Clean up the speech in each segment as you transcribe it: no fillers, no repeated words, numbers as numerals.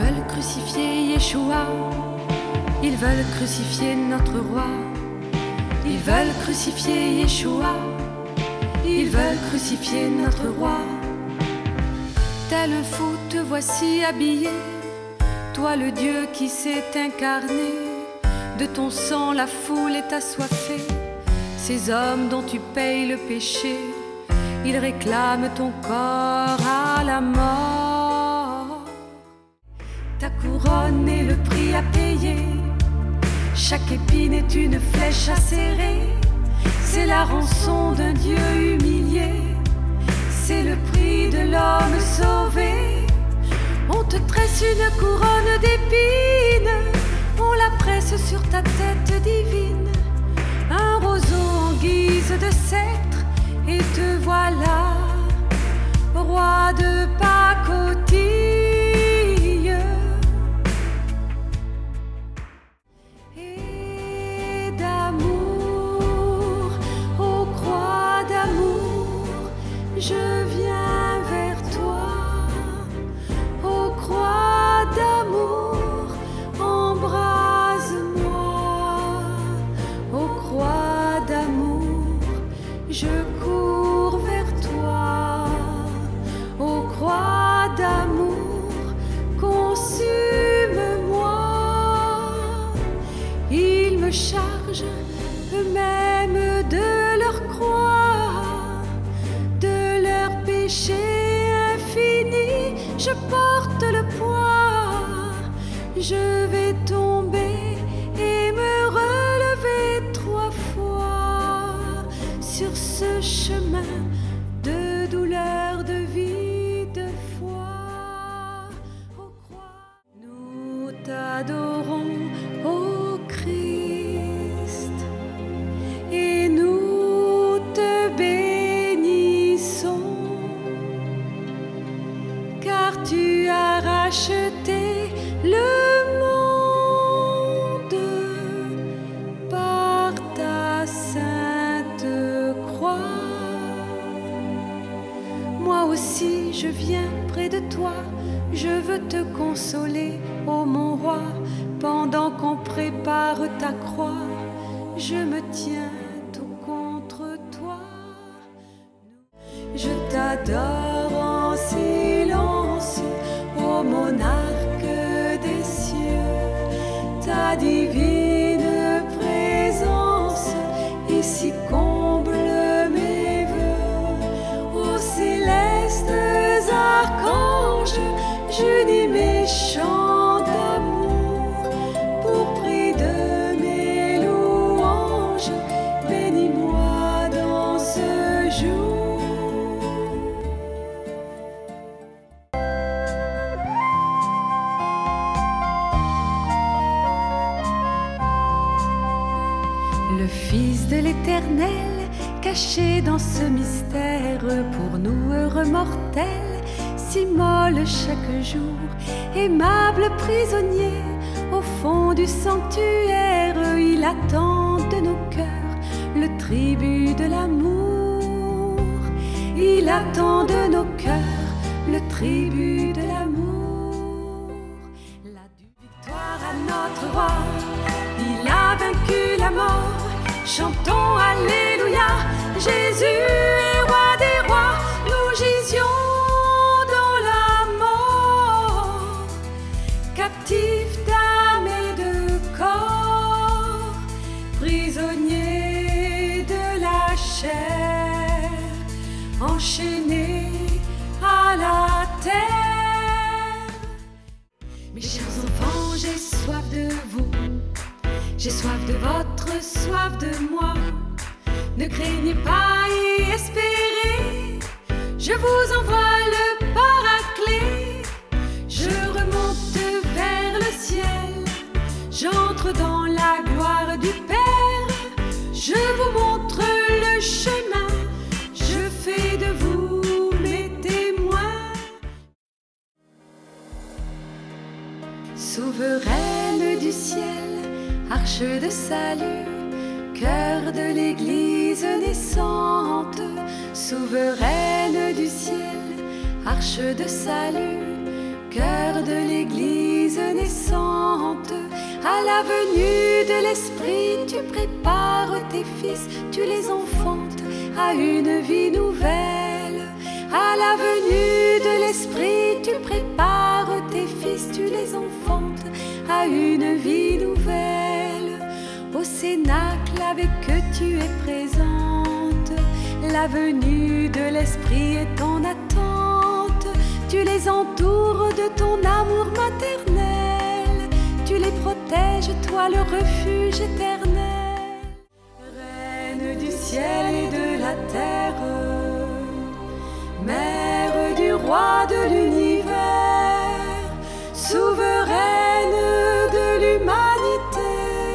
veulent crucifier Yeshua, ils veulent crucifier notre roi. Ils veulent crucifier Yeshua, ils veulent crucifier notre roi. Tel un fou te voici habillé, toi le Dieu qui s'est incarné. De ton sang la foule est assoiffée, ces hommes dont tu payes le péché, ils réclament ton corps à la mort. Ta couronne est le prix à payer, chaque épine est une flèche acérée. C'est la rançon d'un Dieu humilié, c'est le prix de l'homme sauvé. On te tresse une couronne d'épines, on la presse sur ta tête divine. Un roseau en guise de sceptre, et te voilà, roi de pacotille. Et d'amour, ô croix d'amour, je viens vers toi. Ô croix d'amour, embrase-moi. Ô croix d'amour, je cours vers toi. Ô croix d'amour, consume-moi. Ils me chargent eux-mêmes de leur croix, de leur péché infini. Je porte le poids, je vais tomber et me relever 3 fois sur ce chemin de douleur, de vie, de foi. Ô croix, nous t'adorons, ô Christ, et nous te bénissons, car tu as racheté le monde par ta sainte croix. Moi aussi je viens près de toi, je veux te consoler, ô mon roi. Pendant qu'on prépare ta croix, je me tiens tout contre toi. Je t'adore en silence, ô monarque des cieux. Ta divine présence ici comble mes vœux. Ô célestes archanges, j'unis mes chants d'amour pour prix de mes louanges. Bénis-moi dans ce jour. Le Fils de l'Éternel, caché dans ce mystère, pour nous heureux mortels, s'immole chaque jour. Aimable prisonnier, au fond du sanctuaire, il attend de nos cœurs le tribut de l'amour. Il attend de nos cœurs le tribut de l'amour. La victoire à notre roi, il a vaincu la mort. Chantons Alléluia, Jésus est roi des rois. Nous gisions dans la mort, captifs d'âme et de corps, prisonniers de la chair, enchaînés à la terre. Mes chers enfants, j'ai soif de vous, j'ai soif de votre soif de moi. Ne craignez pas et espérez, je vous envoie le Paraclet. Je remonte vers le ciel, j'entre dans la gloire du Père. Je vous montre le chemin, je fais de vous mes témoins. Souveraine du ciel, arche de salut, cœur de l'Église naissante. Souveraine du ciel, arche de salut, cœur de l'Église naissante. À la venue de l'Esprit, tu prépares tes fils, tu les enfantes à une vie nouvelle. À la venue de l'Esprit, tu prépares tes fils, tu les enfantes à une vie nouvelle. Au cénacle avec eux tu es présente, la venue de l'Esprit est en attente. Tu les entoures de ton amour maternel, tu les protèges, toi le refuge éternel. Reine du ciel et de la terre, Mère du roi de l'univers, souveraine de l'humanité,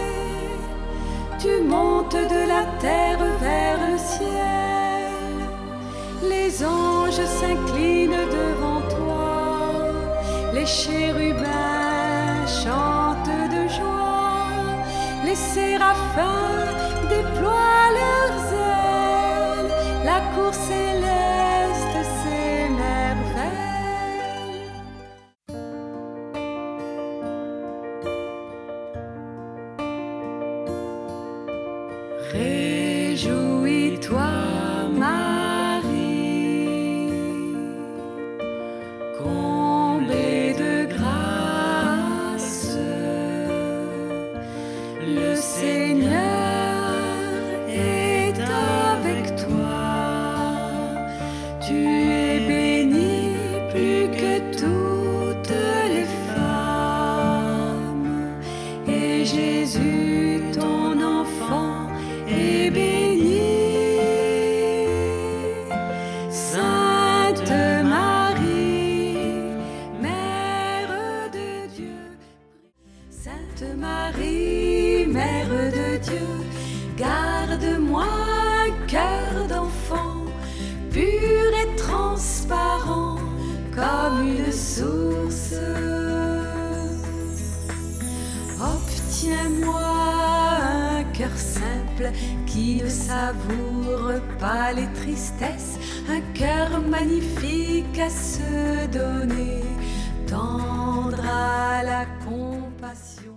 tu montes de la terre vers le ciel. Les anges s'inclinent devant toi, les chérubins chantent de joie, les séraphins déploient leurs ailes, la cour céleste s'émerveille. Réjouis-toi, Marie, comblée de grâce, le Seigneur est avec toi. Tu es bénie plus que toutes les femmes, et Jésus, ton enfant, est béni. Sainte Marie, Mère de Dieu, Sainte Marie, Mère de Dieu, garde-moi un cœur d'enfant, pur et transparent comme une source. Obtiens-moi un cœur simple qui ne savoure pas les tristesses, un cœur magnifique à se donner, tendre à la compassion.